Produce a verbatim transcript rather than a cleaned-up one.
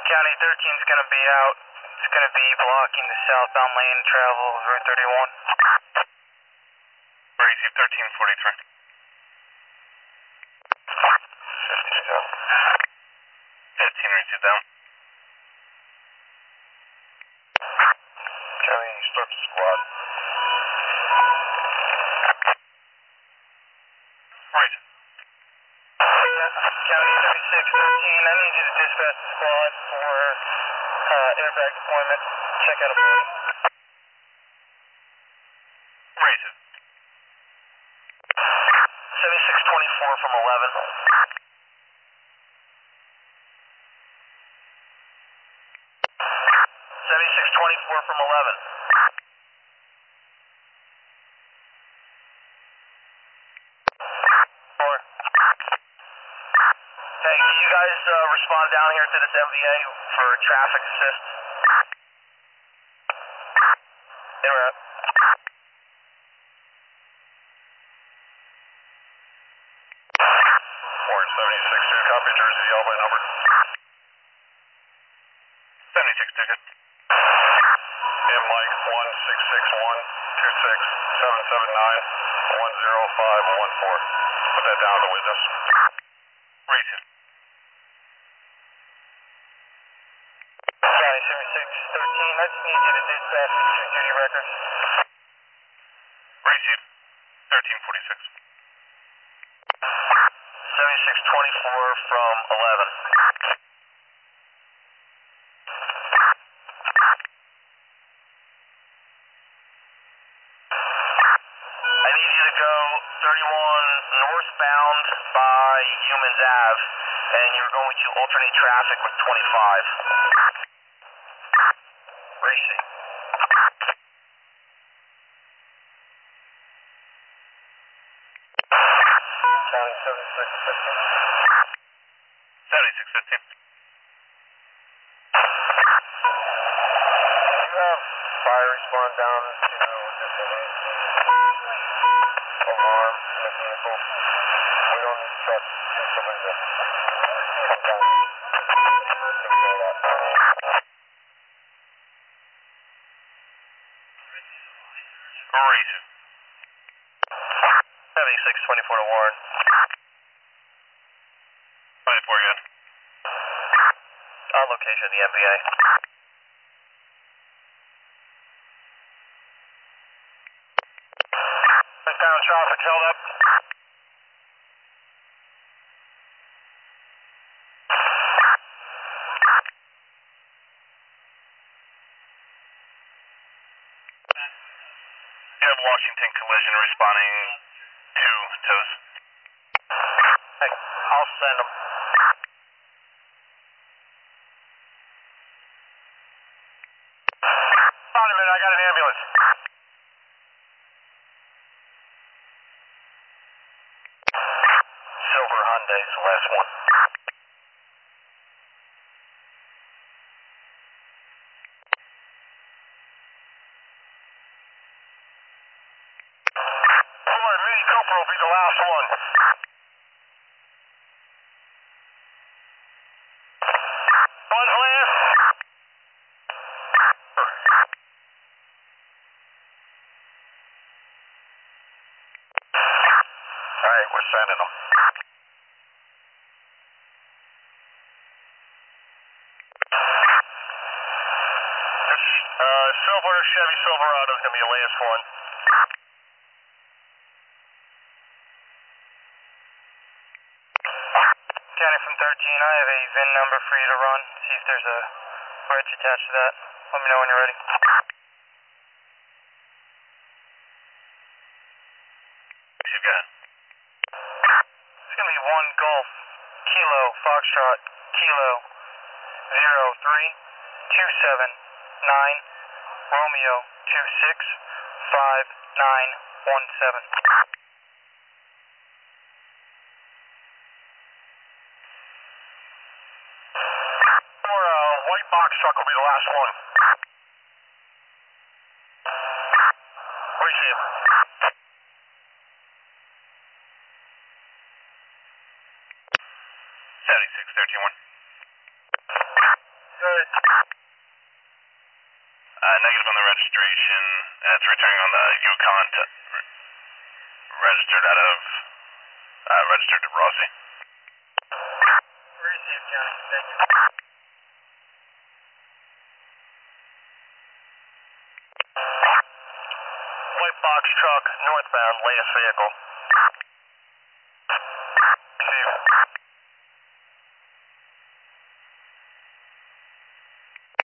County thirteen is going to be out. It's going to be blocking the southbound lane travel of Route thirty-one. Receive thirteen forty-three. fifteen down. fifteen receive down. County, start the squad. Right. County thirty-six thirteen, I need you to dispatch the squad for uh, airbag deployment. Check out a body. Right. seventy-six twenty-four from eleven. seventy-six twenty-four from eleven. Four. Hey, can you guys uh, respond down here to this M V A for traffic assist? They were up. Warren seventy-six, two copy, Jersey, all by number. seventy-six ticket. M Mike one six six one two six seven seven nine one zero five one four. Put that down to witness. Racing. County seventy-six thirteen, I just need you to dispatch the two duty records. Receive. thirteen forty-six. seventy-six twenty-four from eleven. I need you to go thirty-one northbound by Humans Ave, and you're going to alternate traffic with twenty-five. Racing. County seventy-six fifteen. seventy-six fifteen. You have fire response down to just an A C alarm in the vehicle. We don't need to trust somebody to come down and take care of that. Racing. seventy-six twenty-four to Warren. twenty-four again. On location of the M V A. Westbound traffic held up. You have Washington collision responding to toes. Hey, I'll send them. Hold on a minute, I got an ambulance. Silver Hyundai's the last one. Ford, Mini Cooper will be the last one. One's last. All right, we're sending them. Uh, Silver Chevy Silverado is going to be the last one. County from thirteen, I have a V I N number for you to run. See if there's a bridge attached to that. Let me know when you're ready. You got it. It's going to be one Golf, Kilo, Foxtrot, Kilo, zero three two seven nine, Romeo two six five nine one seven. Or uh, white box truck will be the last one. Receive. seventy-six thirteen one. negative on the registration. It's returning on the Yukon to registered out of, uh, registered to Rossi. Received, County. Thank you. White box truck, northbound, latest vehicle.